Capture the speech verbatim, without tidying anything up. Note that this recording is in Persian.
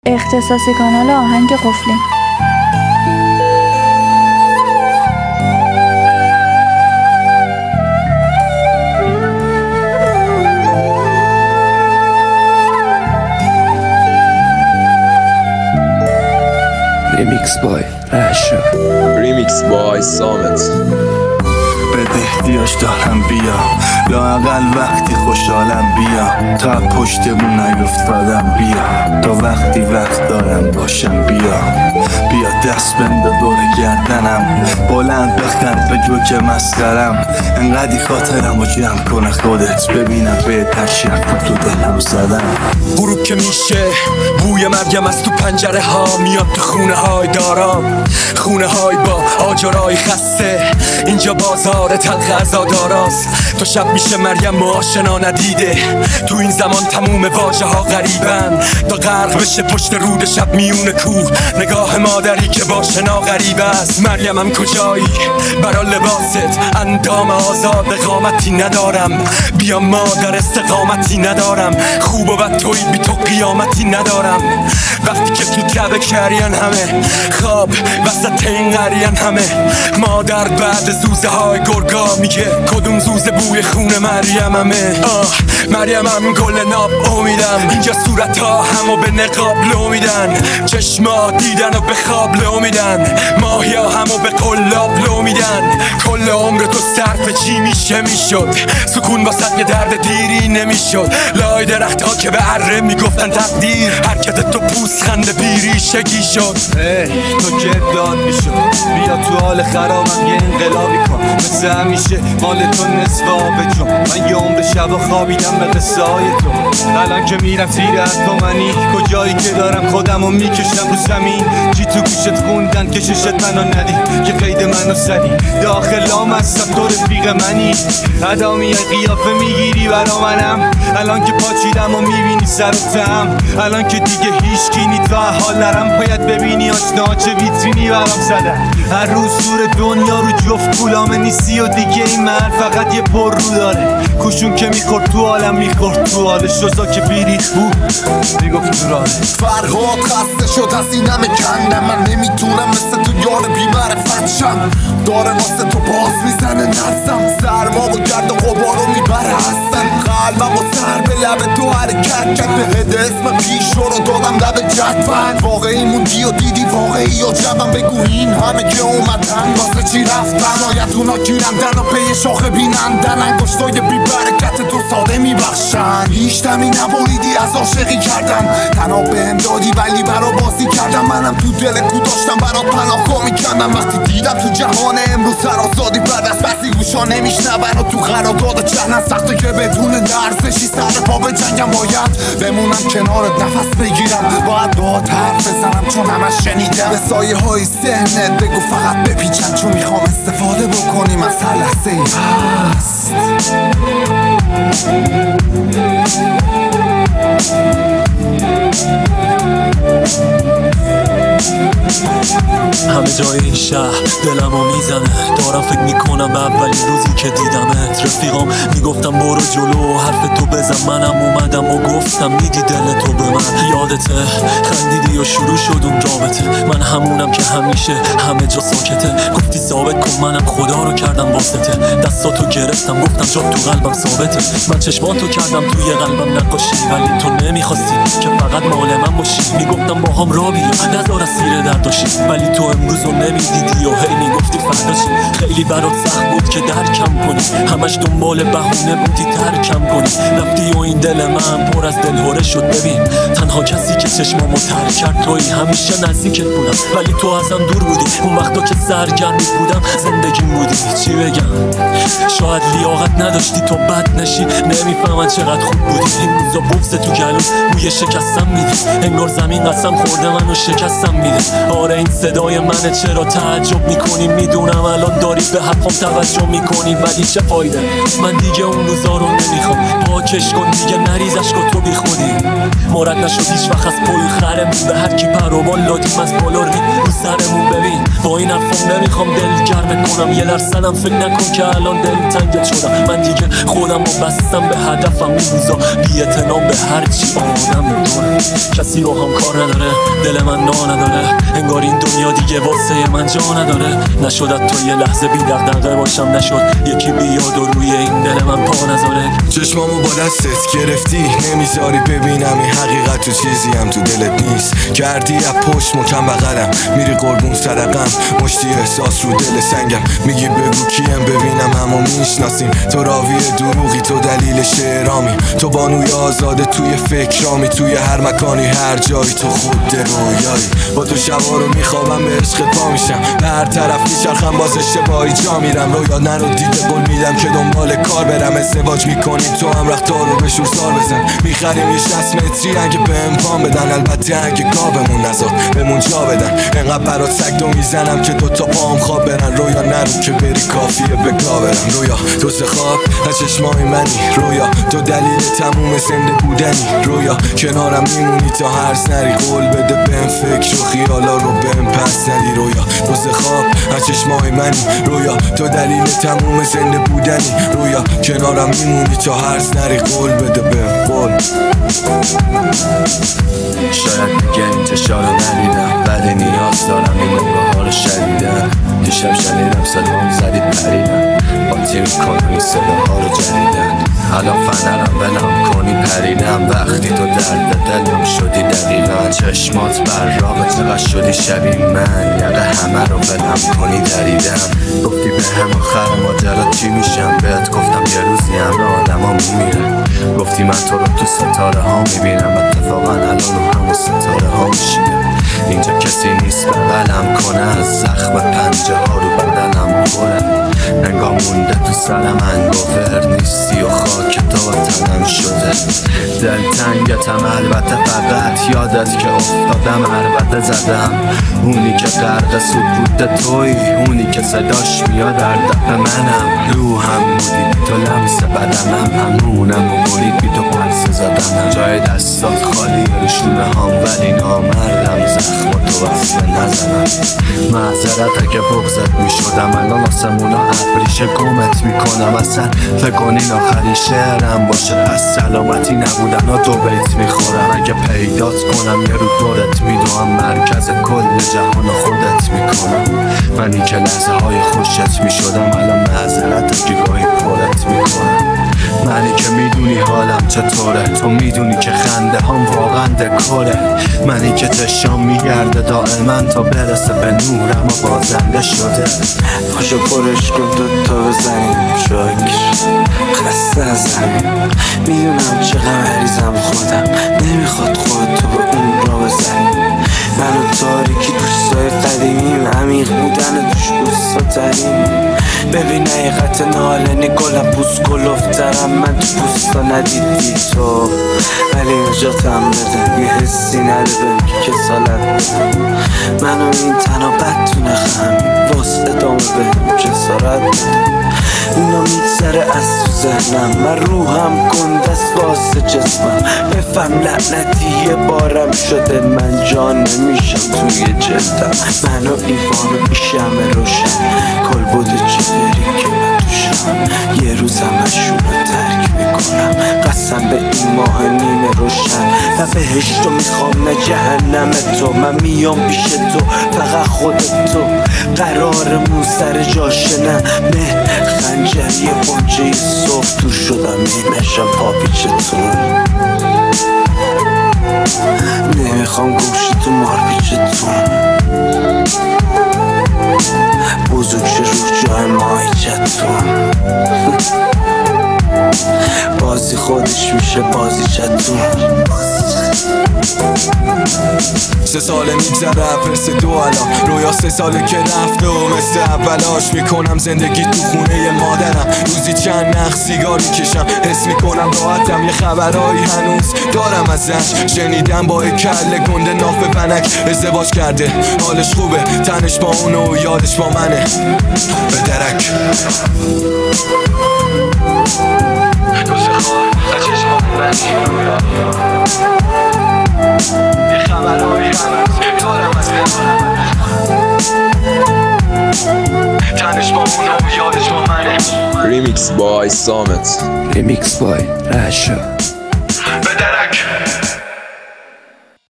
اختصاصی کانال آهنگ قفلی. ریمیکس بای رشا، ریمیکس بای سامت. بده احتیاج دارم بیا، لااقل وقتی خوشحالم بیا، تا پشتمون نیفتادم بیا، تا وقتی وقت دارم باشم بیا، بیا دست بنده دور گردنم، بلند بخند به جوک مسخرم، انقدی خاطرم رو جمع کنه خودت، ببینم به تشک تو دلم زدم. غروب که میشه بوی مرگم از تو پنجره ها میاد تو خونه های دارام، خونه های با آجرای خسته، اینجا بازار تلخ عزاداراست. تا شب میشه مریم ما آشنا ندیده، تو این زمان تموم واژه ها غریبن، تا غرق بشه پشت رود شب میون کوه، نگاه مادری که با شنا غریب است. مریمم کجایی برا لباست، اندام آزاد قامتی ندارم، بیا مادر استقامتی ندارم، خوب و بد توی بی تو قیامتی ندارم. وقتی که تو تبه کرین همه خواب وسط این قریان همه، مادر بعد زوزه های گرگا میگه کدوم زوزه بوی خون مریم همه. آه مریم هم گل ناب امیدم، اینجا صورت ها همو به نقاب لو میدن، چشما دیدن و به خواب لو میدن، ماهیا همو به قلاب لو میدن. کل عمر تو صرف چی میشه میشد، سکون واسط یه درد دیری نمیشد، لای درخت ها که به اره میگفتن تقدیر، حرکت تو پوست خنده پیری شگی شد. ای تو که داد میشد، بیا تو حال خرابم یه انقلابی کن، مثل همیشه مال تو نصفا به جون، من یه عمر شب و خوابیدم به قصه های تو، الان که میرم تیر تو منی، کجایی که دارم خودم و میکشم رو زمین، چی تو گوشت خوندن کششت منو ندی، که قید منو زدی، داخل هم هستم تو رفیق منی، ادا میای قیافه میگیری برا منم، الان که پاچیدم و میبینی سر تم، الان که دیگه هیچ کی نی تا حال نرم، باید ببینی آشنا چه ویترینی برام زدن، هر روز دور دنیا رو جفت پولامه نیستی و دیگه این محل فقط یه پر رو داره، کوشون که میخورد تو عالم میخورد تو حالش، شزا که بیریخ بود میگفت تو راهه. فرهاد خسته شد از این همه کندم، من نمیتونم مثل تو یار بی‌معرفت شم، داره واسه تو باز میزنه نزدم، سرما و گرد و غبارو میبره هستن، قلبم و سر به لب تو حرکت کرد، به هد اسم پیش رو دادم لب جدول، واقعی موندی و دیدی واقعی و جبم، بگو این همه که اومدن واسه چی رفتن، شاید اونا گیرندن و پی شاخه بینندن، انگشتای بی برکت تو ساده میبخشن، هیچ دمی نبریدی از عاشقی کردن، تنها بهم دادی ولی برا بازی کردم، منم تو دل کو داشتم برات پناهگاه میکردم، وقتی دیدم تو جهان امروز سرازادی بعد از بسی گوشا نمیشنون و تو قرارداد چهنن سخته که بدون لرزشی سر پا به جنگم، باید بمونم کنارت نفس بگیرم، باید باهات حرف بزنم چون همش شنیدم، به سایه های ذهنت بگو فقط بپیچن، چون میخوام استفاده بکنیم از هر لحظه ای هست. همه جای این شهر دلمو میزنه، دارم فکر میکنم به اولین روزی که دیدمت، رفیقام میگفتم برو جلو حرف تو بزن، منم اومدم و گفتم میدی دل تو به من، یادته خندیدی و شروع شد اون رابطه، من همونم که همیشه همه جا ساکته، گفتی ثابت کن منم خدا رو کردم واسطه، دستاتو گرفتم گفتم جا تو قلبم ثابته، من چشماتو کردم توی قلبم نقاشی، ولی تو نمیخواستی که فقط مال من باشی، میگفتم با هم را بیا نذار اسیر درداشی، ولی تو امروز رو نمیدیدی و هی میگفتی فرداشی، خیلی برات سخت بود که درکم کنی، همش دنبال بهونه بودی ترکم کنی، رفتی و این دل من پر از دلهوره شد، ببین تنها کسی که چشمامو تر کرد تویی، همیشه نزدیکت بودم ولی تو ازم دور بودی، اون وقتا که سرگرمی بودم زندگیم بودی، چی بگم شاید لیاقت نداشتی تو بد نشی، نمیفهمن چقدر خوب بودی، این روزا بغض تو گلوم بوی شکستم میدی، انگار زمین قسم خورده منو شکستم میده، آره این صدای منه چرا تعجب میکنی، میدونم الان داری به حرفم توجه میکنی، ولی چه فایده من دیگه اون روزا رو نمیخوام، پاکش کن دیگه نریزش کن تو بی خودی، مرد نشد هیچ وقت از پل خرمون به هر کی پر سروبال لادیم از بالا رید رو سرمون. ببین با این حرفم نمیخوام دل گرم کنم، یه درصدم فکر نکن که الان دل تنگت شدم. من دیگه خودم رو بستم به هدفم، این روزا بی اعتنام به هرچی آدم داره. کسی رو هم کار نداره، دل من نا نداره، انگار این دنیا دیگه واسه من جا نداره. نشدت تو یه لحظه بی دغدغه باشم، نشد یکی بیاد و روی این دل من پا نذاره. چشمامو با دستت گرفتی، نمیذاری ببینم این حقیقت تو چیزی هم تو دلت نیست. کردی از پشت مکم بغلم، میری قربون صدقم، مشتی احساس رو دل سنگم. میگی بگو کیم ببینم همو میشناسیم، تو راوی دروغی، تو دلیل شعرامی، تو بانوی آزاده توی فکرامی، توی هر مکانی هر جایی تو خود رویایی. با تو شبا رو میخوابم به عشقت پا میشم، به هر طرف میچرخم باز اشتباهی جا میرم. رویا نرو دیده قول میدم که دنبال کار برم، ازدواج میکنیم تو هم رختار رو به شور سار بزن. میخریم یه شصت متری اگه به امپان بدن، البته اگه گاومون نزاد بهمون جا بدن. انقدر برات سگدو میزنم که دوتا پام خواب برن. رویا نرو که بری کافیه به گا برم. رویا تو سه خواب از چشمای منی، رویا تو دلیل تموم زنده بودنی. رویا کنارم میمونی تا هرز نری، قول بده بهم فکر و خیالا رو بهم پس ندی. رویا تو سه خواب از چشمای منی، رویا تو دلیل تموم زنده بودنی. رویا کنارم میمونی تا هرز نری، قول بده بهم قول. شاید دیگه انتشار رو ندیدم، ولی نیاز دارم این نگاه ها رو شدیدم. دیشب شنیدم صدام زدید پریدم، باطی میکنم این صداها رو جدیدن. الان فنرم بلم کنی پریدم، وقتی تو درد دلم شدی دقیقا. چشمات براغ چقدر شدی شبیه من، یقه همه رو بلم کنی دریدم. گفتی به هم آخر ماجرا چی میشم، بهت گفتم یه روزی همراه آدم ها میمیرم. گفتی من تو رو تو ستاره ها میبینم، اتفاقا الان رو همون ستاره ها میشینم. اینجا کسی نیست بغلم کنه، از زخم پنجه ها رو بدنم بخورم. انگار مونده تو سرم انگوور نیستی و خاک تو تنم شده. دلتنگتم البته فقط یادت که افتادم عربده زدم. اونی که غرق سکوت توی، اونی که صداش میاد در دپ منم. روحم بودی تو لمس بدنم، همونم و برید بی تو پرسه زدم. جای دستات خالی رشونه هم ولی نامردم، زخم تو وصله نزنم. معذرت اگه بغزت میشدم، الان آسمونا ابریشه گمت میکنم. اصلا فکر کنین آخرین شعرم باشه، از سلامتی نبودن ها دو بیت میخورم. اگه پیدات کنم یه رو دورت میدوم، مرکز کل جهان خودت میکنم. منی که لحظه های خوشت میشدم، الان معذرت اگه گاهی پرت میکنم. منی که میدونی حالم چطوره، تو میدونی که خنده هم واقعا دکوره. منی که چشام میگرده دائما تا برسه به نورم و بازنده شده. پاشو پرش کن دوتا بزنیم شاکر خسته ازم. میدونم چقدر مریضم خودم، نمیخواد خودتو به اون را بزنی. منو تاریکی دوستای قدیمیم، عمیق بودن توش بوستا تریم. ببین حقیقت نالنی گلم پوست گلفترم، من تو پوستا ندیدی تو، ولی نجاتم بده. یه حسی نده بهم که کسالت بده. منو این تنها بد تو نخم، واسه ادامه بهم جسارت بده. اینا میگذره از تو ذهنم، من روحم گندست واسه جسمم. بفهم لعنتی یه بارم شده، من جان نمیشم توی جلدم. منو ایوانو میشم روشن، کل بوده چطوری که من توشم. یه روز همشون رو ترک میکنم، قسم به این ماه نیمه روشن. و بهشتو میخوام نه جهنم تو، من میام پیش تو فقط خودت تو. قرارمون سر جاشه نه نه خنجر یه بانجه صبح دور شدم، میمشم پا پیچتون. نمیخوام گوشی تو مار پیچتون، بزرگ شه رو جای ماهیچتون. بازی خودش میشه بازی چتون. سه ساله میگذره فرس دو الان، رویا سه ساله که رفته و مثل اولاش میکنم زندگی تو خونه مادرم. روزی چند نخ سیگار میکشم، حس میکنم راحتم. یه خبرایی هنوز دارم ازش، شنیدم با یک کله گنده ناف بنک ازدواج کرده. حالش خوبه، تنش با اونو و یادش با منه. به درک تو سه خواه از چشمام بندی رویا، یه خبرهای هنوز Remix by Samet. Remix by Rasha.